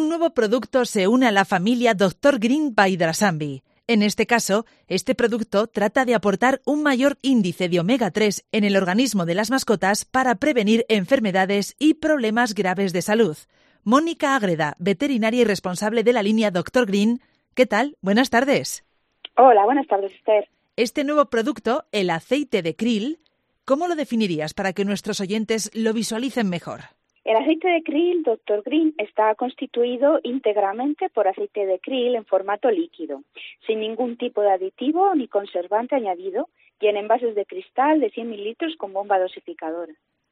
Un nuevo producto se une a la familia Dr. Green by Drasambi. En este caso, este producto trata de aportar un mayor índice de omega 3 en el organismo de las mascotas para prevenir enfermedades y problemas graves de salud. Mónica Ágreda, veterinaria y responsable de la línea Dr. Green. ¿Qué tal? Buenas tardes. Hola, buenas tardes, Esther. Este nuevo producto, el aceite de krill, ¿cómo lo definirías para que nuestros oyentes lo visualicen mejor? El aceite de krill Dr. Green está constituido íntegramente por aceite de krill en formato líquido, sin ningún tipo de aditivo ni conservante añadido y en envases de cristal de 100 mililitros con bomba dosificadora.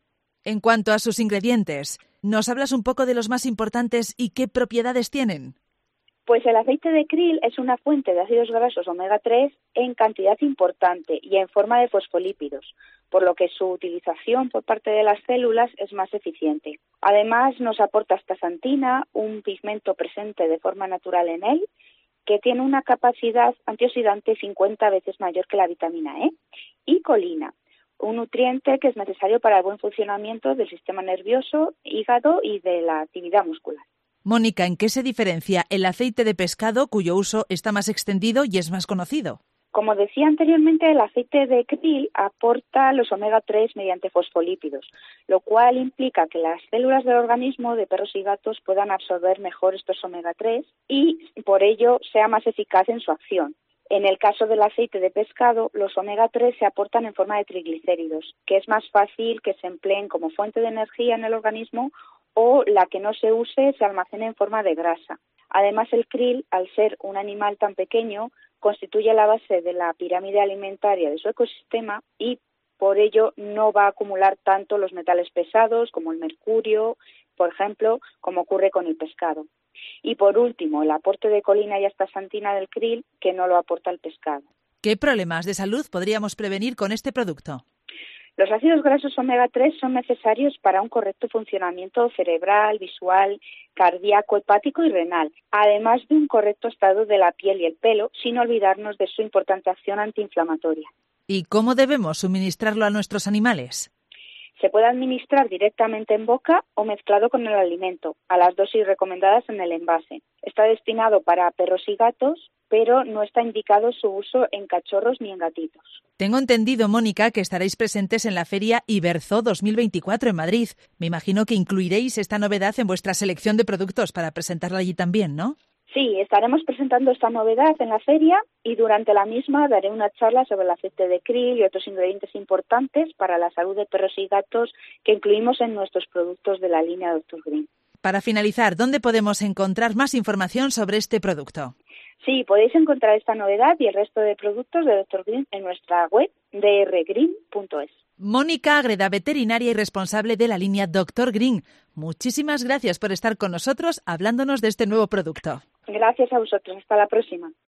En cuanto a sus ingredientes, ¿nos hablas un poco de los más importantes y qué propiedades tienen? Pues el aceite de krill es una fuente de ácidos grasos omega 3 en cantidad importante y en forma de fosfolípidos, por lo que su utilización por parte de las células es más eficiente. Además, nos aporta astaxantina, un pigmento presente de forma natural en él, que tiene una capacidad antioxidante 50 veces mayor que la vitamina E, y colina, un nutriente que es necesario para el buen funcionamiento del sistema nervioso, hígado y de la actividad muscular. Mónica, ¿en qué se diferencia el aceite de pescado, cuyo uso está más extendido y es más conocido? Como decía anteriormente, el aceite de krill aporta los omega 3 mediante fosfolípidos, lo cual implica que las células del organismo de perros y gatos puedan absorber mejor estos omega 3 y por ello sea más eficaz en su acción. En el caso del aceite de pescado, los omega 3 se aportan en forma de triglicéridos, que es más fácil que se empleen como fuente de energía en el organismo o la que no se use se almacena en forma de grasa. Además, el krill, al ser un animal tan pequeño, constituye la base de la pirámide alimentaria de su ecosistema y por ello no va a acumular tanto los metales pesados como el mercurio, por ejemplo, como ocurre con el pescado. Y por último, el aporte de colina y astaxantina del krill, que no lo aporta el pescado. ¿Qué problemas de salud podríamos prevenir con este producto? Los ácidos grasos omega 3 son necesarios para un correcto funcionamiento cerebral, visual, cardíaco, hepático y renal, además de un correcto estado de la piel y el pelo, sin olvidarnos de su importante acción antiinflamatoria. ¿Y cómo debemos suministrarlo a nuestros animales? Se puede administrar directamente en boca o mezclado con el alimento, a las dosis recomendadas en el envase. Está destinado para perros y gatos, pero no está indicado su uso en cachorros ni en gatitos. Tengo entendido, Mónica, que estaréis presentes en la Feria Iberzo 2024 en Madrid. Me imagino que incluiréis esta novedad en vuestra selección de productos para presentarla allí también, ¿no? Sí, estaremos presentando esta novedad en la feria y durante la misma daré una charla sobre el aceite de krill y otros ingredientes importantes para la salud de perros y gatos que incluimos en nuestros productos de la línea Dr. Green. Para finalizar, ¿dónde podemos encontrar más información sobre este producto? Sí, podéis encontrar esta novedad y el resto de productos de Dr. Green en nuestra web drgreen.es. Mónica Ágreda, veterinaria y responsable de la línea Dr. Green. Muchísimas gracias por estar con nosotros hablándonos de este nuevo producto. Gracias a vosotros. Hasta la próxima.